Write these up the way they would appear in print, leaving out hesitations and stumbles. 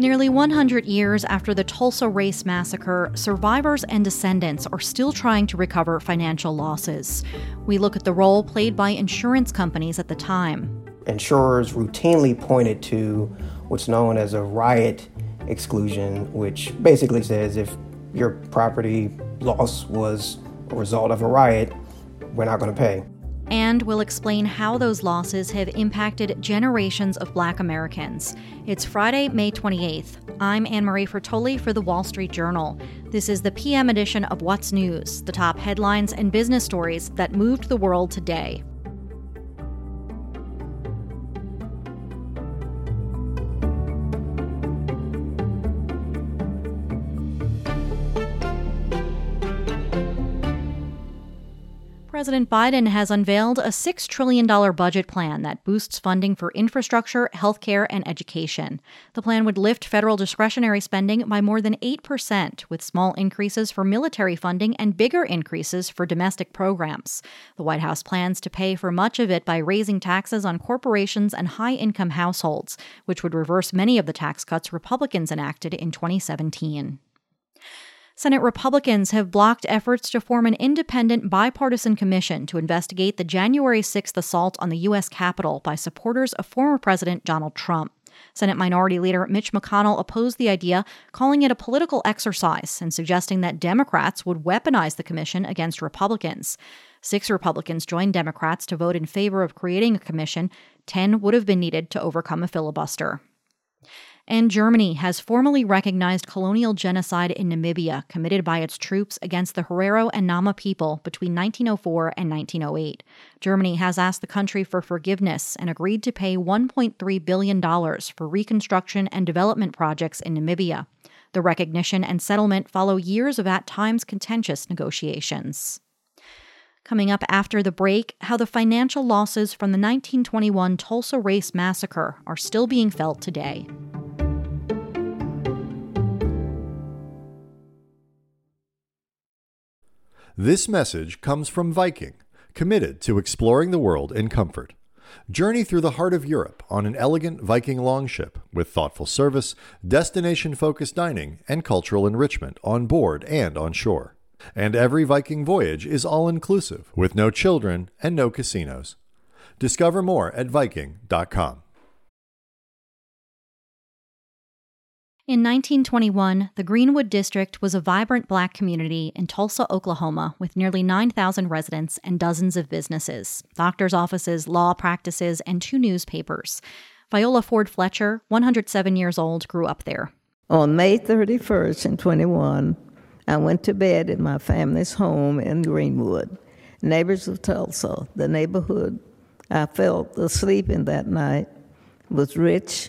Nearly 100 years after the Tulsa Race Massacre, survivors and descendants are still trying to recover financial losses. We look at the role played by insurance companies at the time. Insurers routinely pointed to what's known as a riot exclusion, which basically says if your property loss was a result of a riot, we're not going to pay. And we'll explain how those losses have impacted generations of Black Americans. It's Friday, May 28th. I'm Anne-Marie Fertoli for The Wall Street Journal. This is the PM edition of What's News, the top headlines and business stories that moved the world today. President Biden has unveiled a $6 trillion budget plan that boosts funding for infrastructure, healthcare, and education. The plan would lift federal discretionary spending by more than 8%, with small increases for military funding and bigger increases for domestic programs. The White House plans to pay for much of it by raising taxes on corporations and high-income households, which would reverse many of the tax cuts Republicans enacted in 2017. Senate Republicans have blocked efforts to form an independent bipartisan commission to investigate the January 6th assault on the U.S. Capitol by supporters of former President Donald Trump. Senate Minority Leader Mitch McConnell opposed the idea, calling it a political exercise and suggesting that Democrats would weaponize the commission against Republicans. 6 Republicans joined Democrats to vote in favor of creating a commission. 10 would have been needed to overcome a filibuster. And Germany has formally recognized colonial genocide in Namibia committed by its troops against the Herero and Nama people between 1904 and 1908. Germany has asked the country for forgiveness and agreed to pay $1.3 billion for reconstruction and development projects in Namibia. The recognition and settlement follow years of at times contentious negotiations. Coming up after the break, how the financial losses from the 1921 Tulsa Race Massacre are still being felt today. This message comes from Viking, committed to exploring the world in comfort. Journey through the heart of Europe on an elegant Viking longship with thoughtful service, destination-focused dining, and cultural enrichment on board and on shore. And every Viking voyage is all-inclusive, with no children and no casinos. Discover more at Viking.com. In 1921, the Greenwood District was a vibrant Black community in Tulsa, Oklahoma, with nearly 9,000 residents and dozens of businesses, doctors' offices, law practices, and 2 newspapers. Viola Ford Fletcher, 107 years old, grew up there. On May 31st in 21, I went to bed in my family's home in Greenwood. Neighbors of Tulsa, the neighborhood I felt asleep in that night, was rich,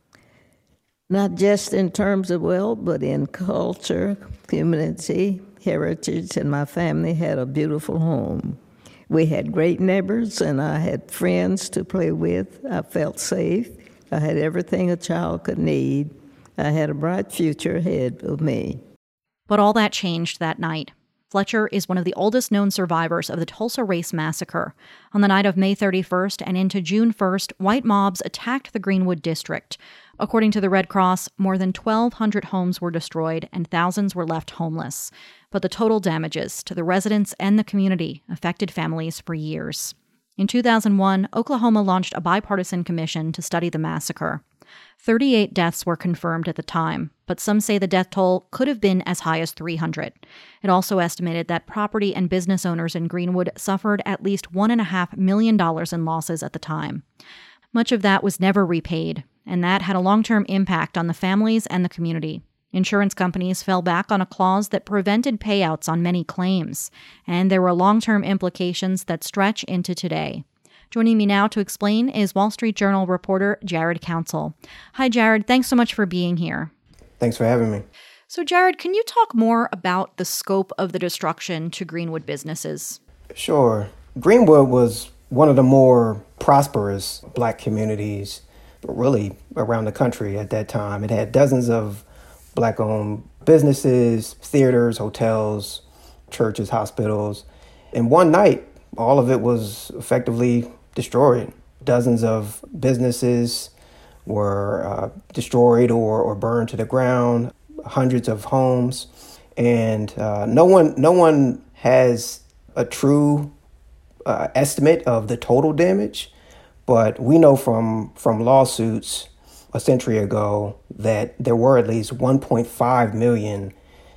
not just in terms of wealth, but in culture, community, heritage, and my family had a beautiful home. We had great neighbors, and I had friends to play with. I felt safe. I had everything a child could need. I had a bright future ahead of me. But all that changed that night. Fletcher is one of the oldest known survivors of the Tulsa Race Massacre. On the night of May 31st and into June 1st, white mobs attacked the Greenwood District. According to the Red Cross, more than 1,200 homes were destroyed and thousands were left homeless. But the total damages to the residents and the community affected families for years. In 2001, Oklahoma launched a bipartisan commission to study the massacre. 38 deaths were confirmed at the time, but some say the death toll could have been as high as 300. It also estimated that property and business owners in Greenwood suffered at least $1.5 million in losses at the time. Much of that was never repaid, and that had a long-term impact on the families and the community. Insurance companies fell back on a clause that prevented payouts on many claims, and there were long-term implications that stretch into today. Joining me now to explain is Wall Street Journal reporter Jared Council. Hi, Jared. Thanks so much for being here. Thanks for having me. So, Jared, can you talk more about the scope of the destruction to Greenwood businesses? Sure. Greenwood was one of the more prosperous Black communities, really around the country at that time. It had dozens of Black-owned businesses, theaters, hotels, churches, hospitals. And one night, all of it was effectively destroyed. Dozens of businesses were destroyed or burned to the ground, hundreds of homes. And no one has a true estimate of the total damage, but we know from lawsuits a century ago that there were at least $1.5 million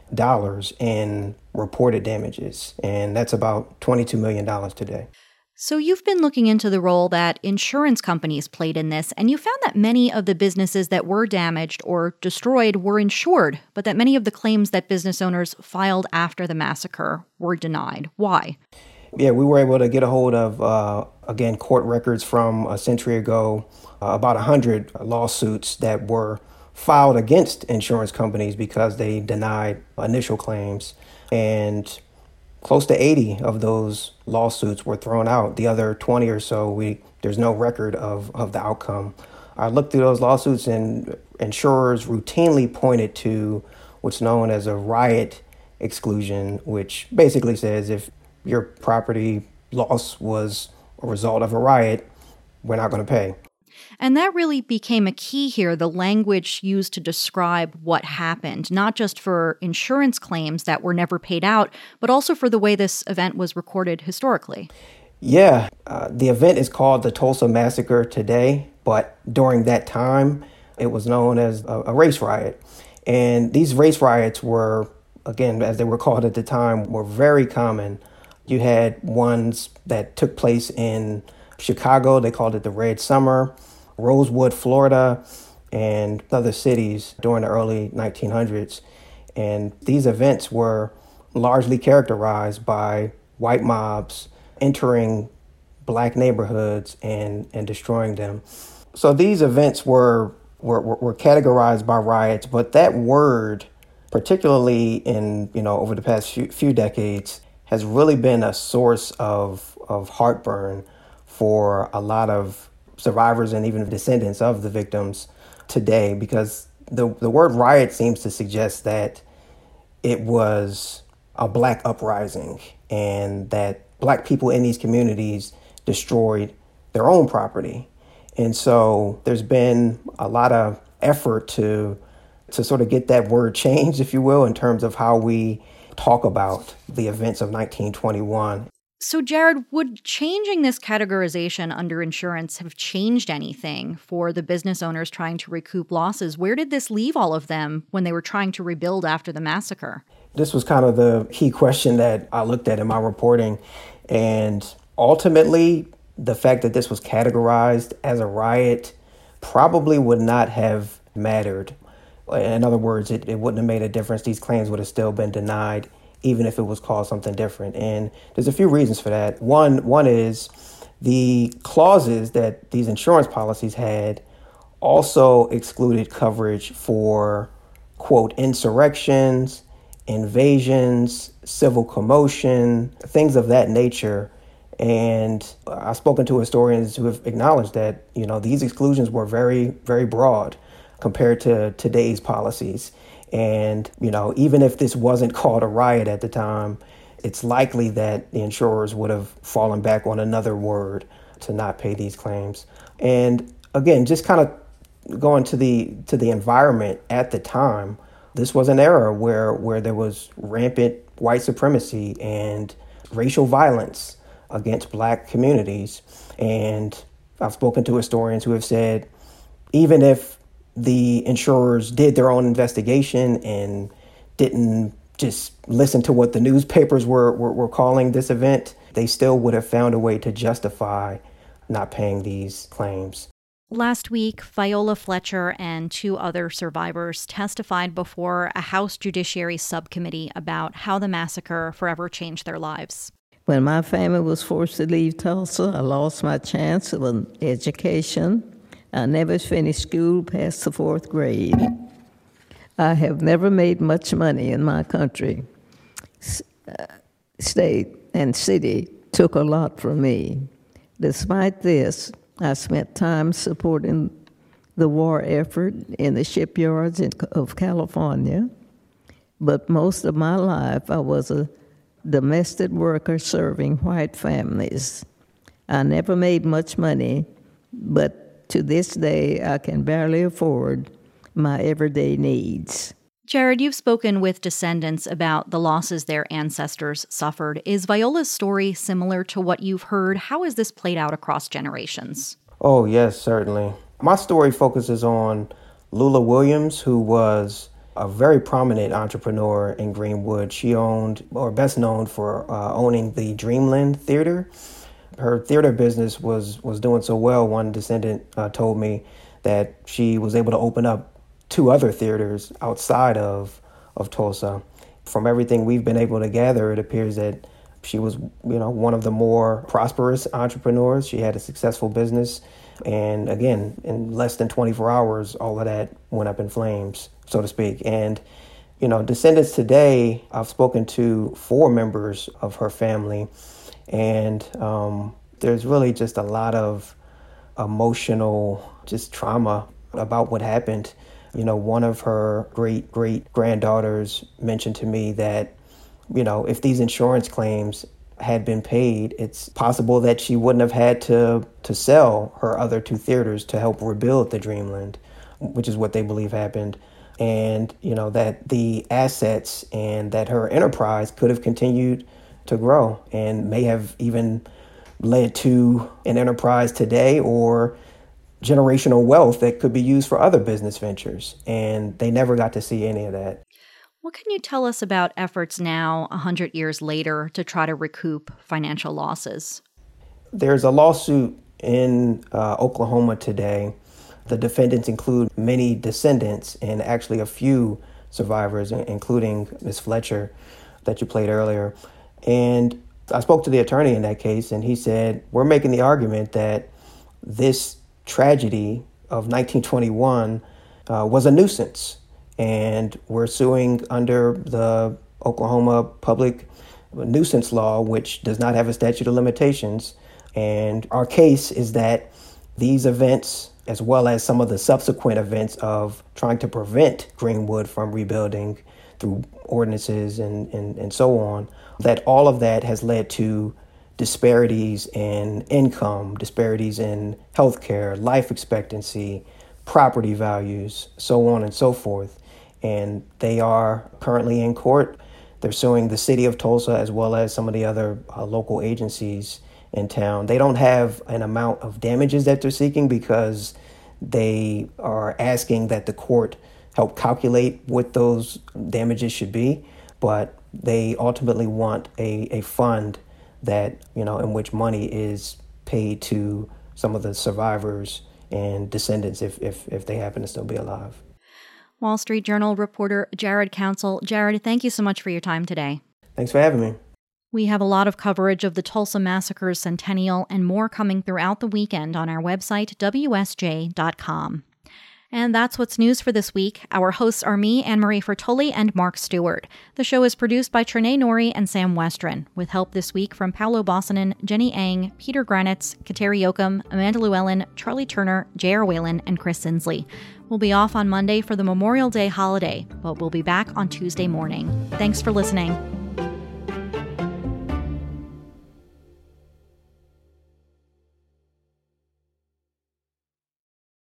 in reported damages, and that's about $22 million today. So you've been looking into the role that insurance companies played in this, and you found that many of the businesses that were damaged or destroyed were insured, but that many of the claims that business owners filed after the massacre were denied. Why? Yeah, we were able to get a hold of, again, court records from a century ago, about 100 lawsuits that were filed against insurance companies because they denied initial claims. And close to 80 of those lawsuits were thrown out. The other 20 or so, there's no record of the outcome. I looked through those lawsuits, and insurers routinely pointed to what's known as a riot exclusion, which basically says if your property loss was a result of a riot, we're not going to pay. And that really became a key here, the language used to describe what happened, not just for insurance claims that were never paid out, but also for the way this event was recorded historically. Yeah, the event is called the Tulsa Massacre today, but during that time, it was known as a race riot. And these race riots were, again, as they were called at the time, were very common. You had ones that took place in Chicago, they called it the Red Summer, Rosewood, Florida, and other cities during the early 1900s. And these events were largely characterized by white mobs entering black neighborhoods and destroying them. So these events were categorized by riots, but that word, particularly in, over the past few decades, has really been a source of heartburn for a lot of survivors and even descendants of the victims today, because the word riot seems to suggest that it was a black uprising and that black people in these communities destroyed their own property. And so there's been a lot of effort to sort of get that word changed, if you will, in terms of how we talk about the events of 1921. So, Jared, would changing this categorization under insurance have changed anything for the business owners trying to recoup losses? Where did this leave all of them when they were trying to rebuild after the massacre? This was kind of the key question that I looked at in my reporting. And ultimately, the fact that this was categorized as a riot probably would not have mattered. In other words, it wouldn't have made a difference. These claims would have still been denied, even if it was called something different. And there's a few reasons for that. One is the clauses that these insurance policies had also excluded coverage for, quote, insurrections, invasions, civil commotion, things of that nature. And I've spoken to historians who have acknowledged that, these exclusions were very, very broad compared to today's policies. And, even if this wasn't called a riot at the time, it's likely that the insurers would have fallen back on another word to not pay these claims. And again, just kind of going to the environment at the time, this was an era where there was rampant white supremacy and racial violence against black communities. And I've spoken to historians who have said, even if the insurers did their own investigation and didn't just listen to what the newspapers were calling this event, they still would have found a way to justify not paying these claims. Last week, Viola Fletcher and 2 other survivors testified before a House Judiciary Subcommittee about how the massacre forever changed their lives. When my family was forced to leave Tulsa, I lost my chance of an education. I never finished school past the 4th grade. I have never made much money in my country. State and city took a lot from me. Despite this, I spent time supporting the war effort in the shipyards of California. But most of my life, I was a domestic worker serving white families. I never made much money, but to this day, I can barely afford my everyday needs. Jared, you've spoken with descendants about the losses their ancestors suffered. Is Viola's story similar to what you've heard? How has this played out across generations? Oh, yes, certainly. My story focuses on Lula Williams, who was a very prominent entrepreneur in Greenwood. She owned, or best known for owning the Dreamland Theater. Her theater business was doing so well, one descendant told me that she was able to open up 2 other theaters outside of Tulsa. From everything we've been able to gather, it appears that she was, one of the more prosperous entrepreneurs. She had a successful business. And again, in less than 24 hours, all of that went up in flames, so to speak. And, descendants today, I've spoken to 4 members of her family. And there's really just a lot of emotional trauma about what happened. One of her great-great-granddaughters mentioned to me that, if these insurance claims had been paid, it's possible that she wouldn't have had to sell her other 2 theaters to help rebuild the Dreamland, which is what they believe happened. And, that the assets and that her enterprise could have continued to grow and may have even led to an enterprise today or generational wealth that could be used for other business ventures. And they never got to see any of that. What can you tell us about efforts now, 100 years later, to try to recoup financial losses? There's a lawsuit in Oklahoma today. The defendants include many descendants and actually a few survivors, including Ms. Fletcher that you played earlier. And I spoke to the attorney in that case, and he said, we're making the argument that this tragedy of 1921 was a nuisance, and we're suing under the Oklahoma public nuisance law, which does not have a statute of limitations. And our case is that these events, as well as some of the subsequent events of trying to prevent Greenwood from rebuilding through ordinances and so on, that all of that has led to disparities in income, disparities in healthcare, life expectancy, property values, so on and so forth. And they are currently in court. They're suing the city of Tulsa as well as some of the other local agencies in town. They don't have an amount of damages that they're seeking because they are asking that the court help calculate what those damages should be. But they ultimately want a fund that, in which money is paid to some of the survivors and descendants if they happen to still be alive. Wall Street Journal reporter Jared Council. Jared, thank you so much for your time today. Thanks for having me. We have a lot of coverage of the Tulsa Massacre's centennial and more coming throughout the weekend on our website, WSJ.com. And that's what's news for this week. Our hosts are me, Anne-Marie Fertoli, and Mark Stewart. The show is produced by Trinae Nori and Sam Westron, with help this week from Paolo Bossanen, Jenny Ang, Peter Granitz, Kateri Yoakum, Amanda Llewellyn, Charlie Turner, J.R. Whalen, and Chris Sinsley. We'll be off on Monday for the Memorial Day holiday, but we'll be back on Tuesday morning. Thanks for listening.